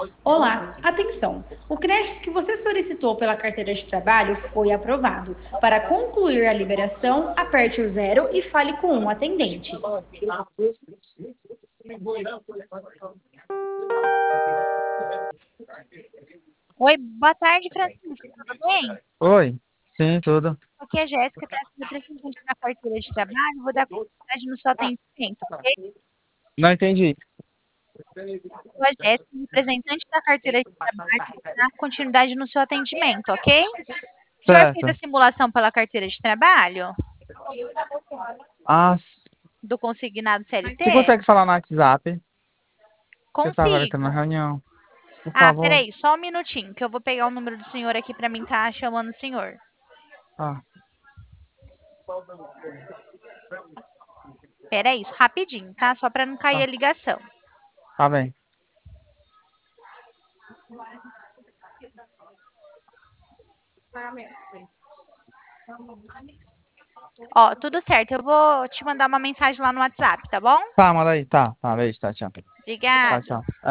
Olá, atenção! O crédito que você solicitou pela carteira de trabalho foi aprovado. Para concluir a liberação, aperte o zero e fale com um atendente. Oi, boa tarde, Francisco. Tudo bem? Oi, sim, tudo. Aqui é a Jéssica, tá? Representante da carteira de trabalho. Vou dar continuidade no seu atendimento, ok? Não entendi. Sou a Jéssica, representante da carteira de trabalho. Vou dar continuidade no seu atendimento, ok? Já fez a Certo. simulação pela carteira de trabalho Ah, do consignado você CLT? consegue falar no WhatsApp? Que eu tava agora tendo uma Consigo. reunião. Por Ah, favor. peraí, só um minutinho, que eu vou pegar o número do senhor aqui pra mim tá chamando o senhor. Ah, Peraí, rapidinho, tá? Só pra não cair a tá, ligação. tá bem. Ó, tudo certo. Eu vou te mandar uma mensagem lá no WhatsApp, tá bom? Tá, manda aí. Tá, beijo, tá, tchau. Tá, Obrigada. tchau.